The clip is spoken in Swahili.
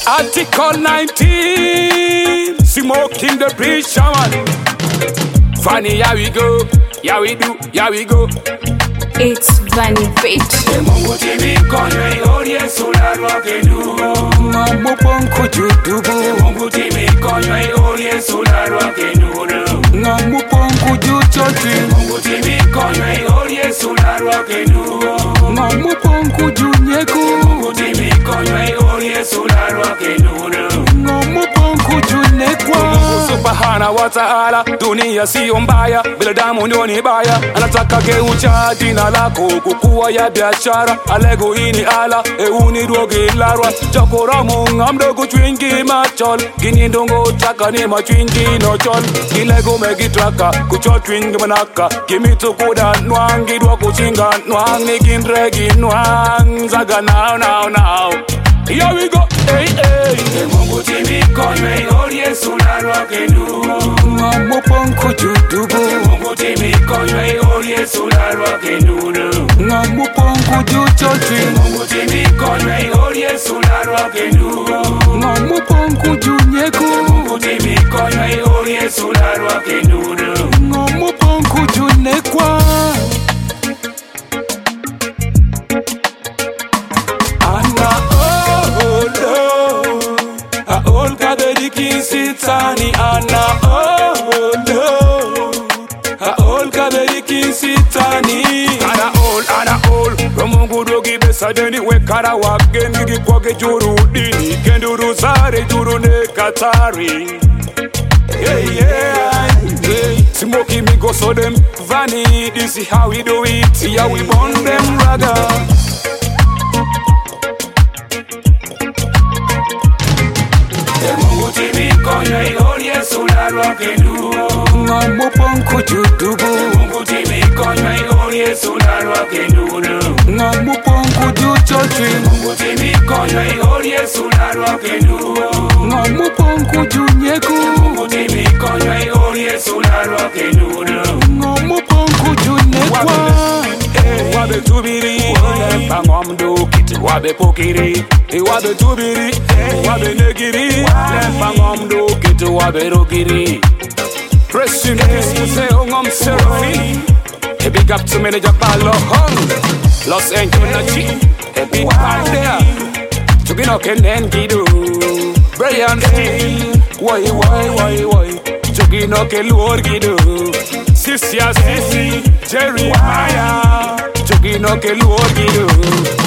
Article 19, smoking the preacher man. Funny, here we go, here we do, here we go. It's Vanny Beach. Mungu TV konwe orie solar wakenu. Mungu ponku jutubu. Mungu TV konwe orie solar wakenu. Mungu ponku juchoti. Mungu TV konwe orie solar wakenu. Mungu ponku junyeku. Mungu TV konwe orie solar wakenu. Mungu ponku junekwa. Subhana wa ta'ala, dunia sio mbaya, binadamu ndio ni baya. Anataka geucha jina lako kukuwa ya biashara. Alego ini ala, euni droge larwa. Chokora munga mdogo chwingi machol. Gini ndongo chaka ni machwingi no chol. Gilego megi traka, kucho chwingi manaka. Gimitu kuda nwangi dwa kuchinga nwang. Nigindregi nwang, zaga now. Here we go, hey. Mungu TV konwe orie solar wakenu. Mungu ponku jutubu. Mungu TV konwe orie solar wakenu. Mungu ponku juchoti. Mungu TV konwe orie solar wakenu. Mungu ponku junyeku. Mungu TV konwe orie solar wakenu. Mungu ponku junekwa. Sitani ana all kaberiki sitani ana all Mungu dogi besa deni we kara wageni gipoge juru dini kenduru sare juru ne katari hey. Smoky me go so them Vanny, this is how we do it. Yeah, we burn them raga. Mungu TV konwe orie solar wakenu. Mungu ponku jutubu. Mungu TV konwe orie solar wakenu. Mungu ponku juchoti. Mungu TV konwe orie solar wakenu. Mungu ponku junyeku. Mungu TV konwe orie solar wakenu. Mungu ponku junekwa. Wabe tubiri, lempa ngomdo kiti wabe pokiri. Wabe tubiri, wabe negiri, lempa ngomdo kiti wabe rogiri. Press in peace, muse ongom serafi. A big up to manager Palo Hong, Los Angeles, a big part there. Chugino Kenen Gidu, Brian Steel, why, Chugino Kelur Gidu, Sisia Sisi, Jerry Maya. Chugino ke luogido